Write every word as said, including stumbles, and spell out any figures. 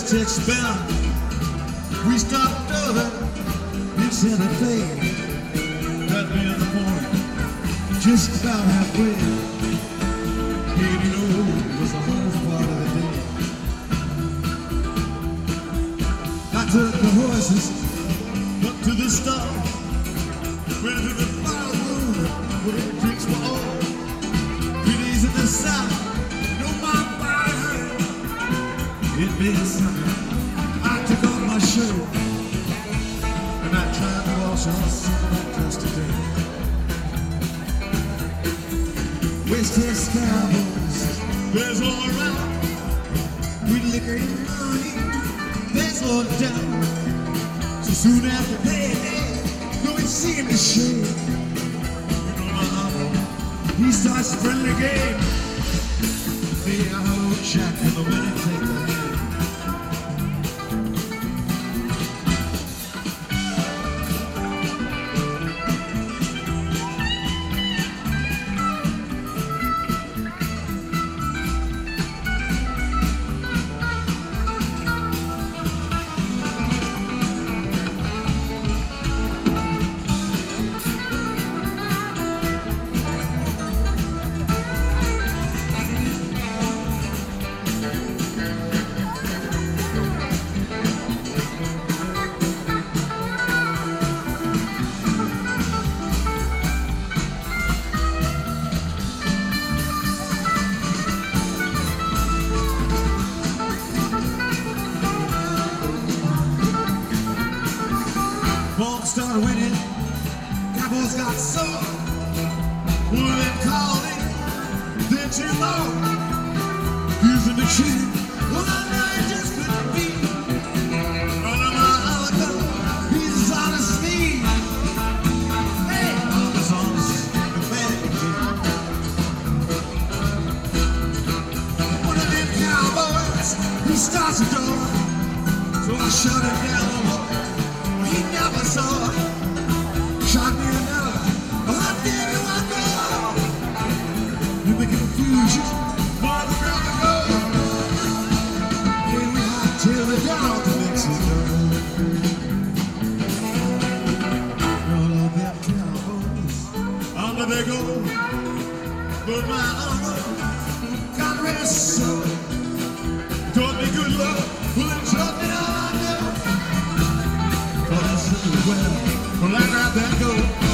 West Texas bound. We stopped over in Santa Fe. Got me in the morning, just about halfway. eighty oh was the hottest part of the day. I took the horses up to the stall, went to the fire room where drinks were all. Three days in the south, no my body hurt. It made summer. I took off my shirt and I tried to wash off some of that dust today. West Texas cowboys, there's all around. We liquor and money, there's all down. So soon after payday, go and see him in shade. You know my uncle, he starts a friendly game. Me, I hold Jack in the winning take the game. Folks started winning, cowboys got sore. One of them called it, then two more. Using the cheating, well I know it just couldn't be. Under my outlaw, he's as honest as me. Hey, I'm as honest as a man can be. One of them cowboys, he starts a door, so I shut it down. He never saw, shot me another. Oh, I did you I go. You make confusion, mother brother go. Here we hot till the down to Mexico. All of them cowboys, under they go. But my uncle, God rest his soul, taught me good love, well it taught me all I know. Well, I got that go.